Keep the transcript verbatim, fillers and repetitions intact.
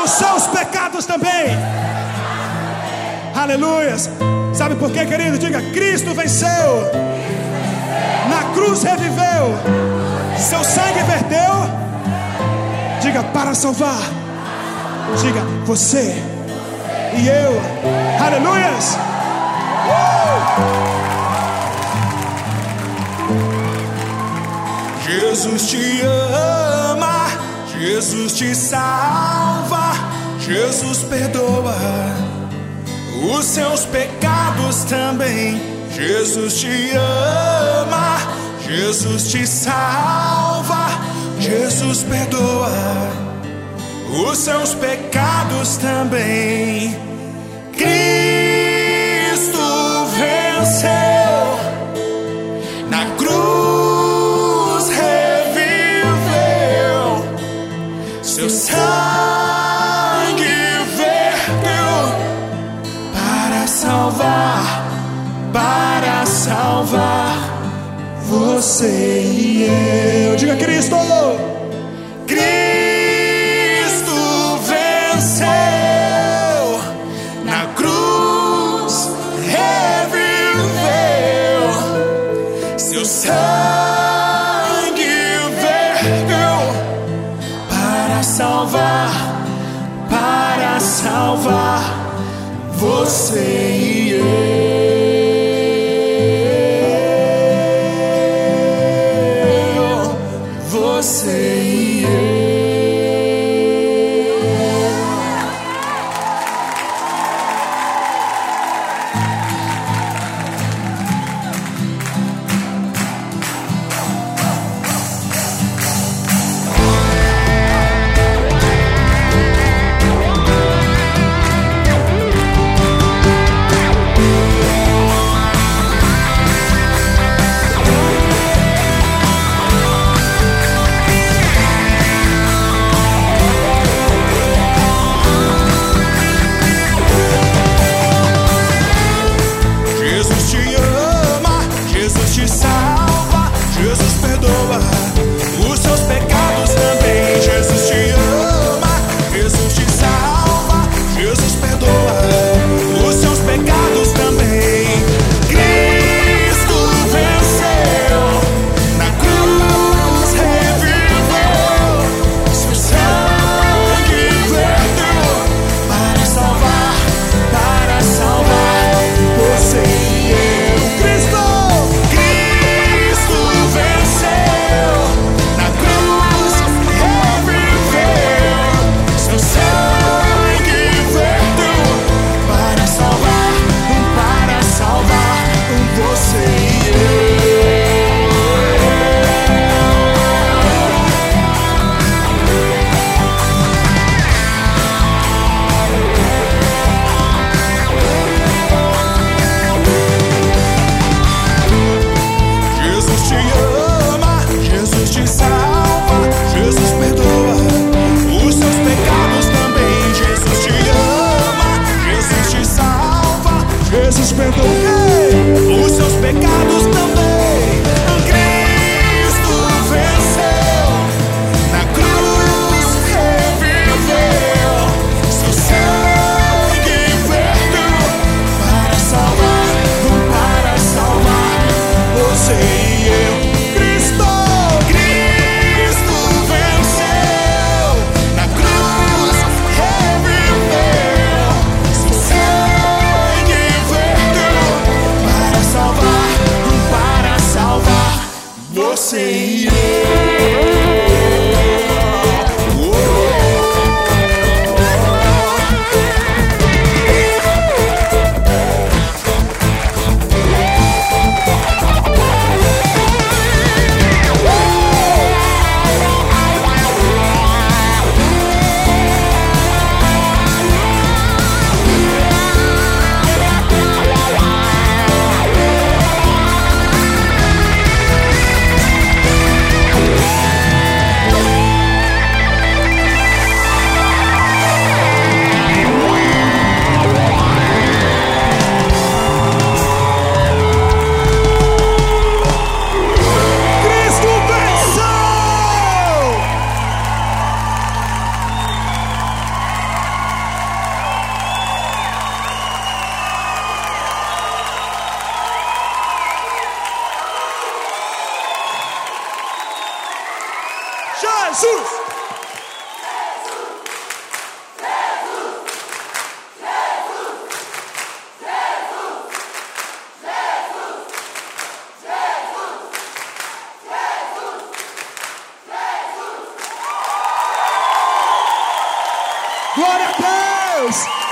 os seus pecados também. Aleluias. Sabe por quê, querido? Diga: Cristo venceu. Na cruz reviveu. Seu sangue verteu. Diga: para salvar. Diga: você e eu. Aleluias. uh! Jesus te ama, Jesus te salva, Jesus perdoa os seus pecados também. Jesus te ama, Jesus te salva, Jesus perdoa os seus pecados também. Cristo venceu na cruz, reviveu, seu sangue verteu para salvar, para salvar você e eu. Diga: Cristo, Cristo venceu na cruz, reviveu, seu sangue verteu para salvar, para salvar você e eu, você e eu. Jesus! Glória a Deus!